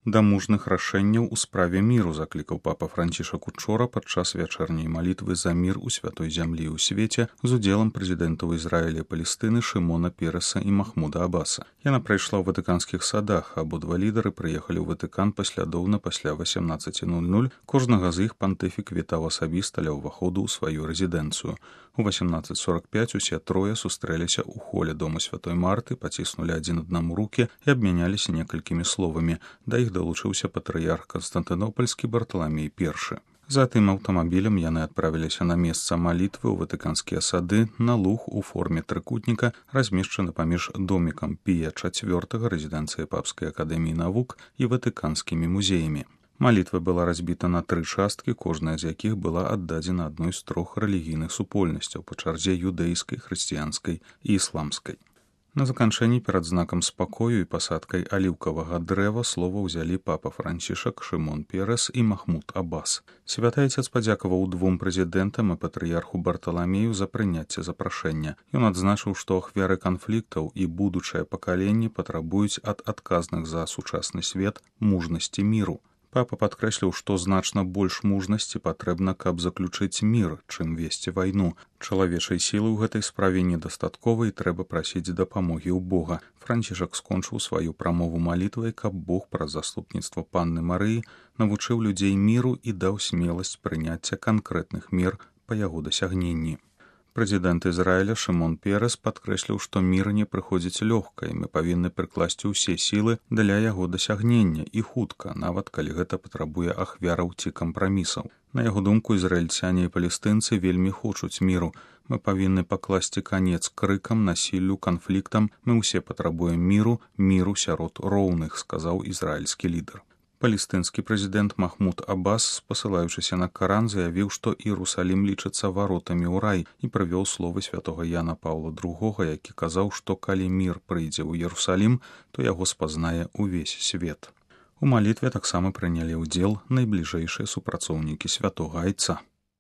Да мужных рашэнняў у справе міру заклікаў папа Францішак учора падчас вячэрняй малітвы за мір у святой зямлі ў свеце з удзелам прэзідэнтаў Ізраіля і Палестыны Шымона Переса і Махмуда Аббаса. Яна прайшла ў ватыканскіх садах, абодва лідары прыехалі ў Ватыкан паслядоўна пасля 18:00. Кожнага з іх пантыфік вітаў асабіста ля ўваходу ў сваю рэзідэнцыю. У 18:45 усе трое сустрэліся ў холе дома святой Марты, паціснулі адзін аднаму рукі і абмяняліся некалькімі словамі. Да іх далучыўся патрыярх Канстантынопольскі Барталамей I. Затым аўтамабілем яны адправіліся на месца малітвы ў ватыканскія сады на луг у форме трыкутніка, размешчаны паміж домікам Пія IV, рэзідэнцыяй Папскай акадэміі навук і ватыканскімі музеямі. Малітва была разбіта на 3 часткі, кожная з якіх была аддадзена адной з 3 рэлігійных супольнасцяў па чарзе юдэйскай, хрысціянскай і ісламскай. На заканчэнні перад знакам спакою і пасадкай аліўкавага дрэва слова ўзялі папа Францішак, Шымон Перес і Махмуд Аббас. Святы Айцец падзякаваў 2 прэзідэнтам і патрыярху Барталамею за прыняцце запрашэння. Ён адзначыў, што ахвяры канфліктаў і будучае пакаленне патрабуюць ад адказных за сучасны свет мужнасці міру. Папа падкрэсліў, што значна больш мужнасці патрэбна, каб заключыць мір, чым весці вайну. Чалавечай сілы ў гэтай справе недастаткова і трэба прасіць дапамогі ў Бога. Францішак скончыў сваю прамову малітвай, каб Бог праз заступніцтва Панны Марыі навучыў людзей міру і даў смеласць прыняцця канкрэтных мер па яго дасягненні. Прэзідэнт Ізраіля Шымон Перес падкрэсліў, што мір не прыходзіць лёгка, і мы павінны прыкласці ўсе сілы для яго дасягнення і хутка, нават калі гэта патрабуе ахвяраў ці кампрамісаў. На яго думку, ізраільцяне і палестынцы вельмі хочуць міру. Мы павінны пакласці канец крыкам, насіллю, канфліктам. Мы ўсе патрабуем міру сярод роўных, сказаў ізраільскі лідар. Палестынскі прэзідэнт Махмуд Аббас, спасылаючыся на Каран, заявіў, што Іерусалім лічыцца варотамі ў рай і прывёў словы святога Яна Паўла II, які казаў, што калі мір прыйдзе ў Іерусалім, то яго спазнае ўвесь свет. У малітве таксама прынялі ўдзел найбліжэйшыя супрацоўнікі святога Айца.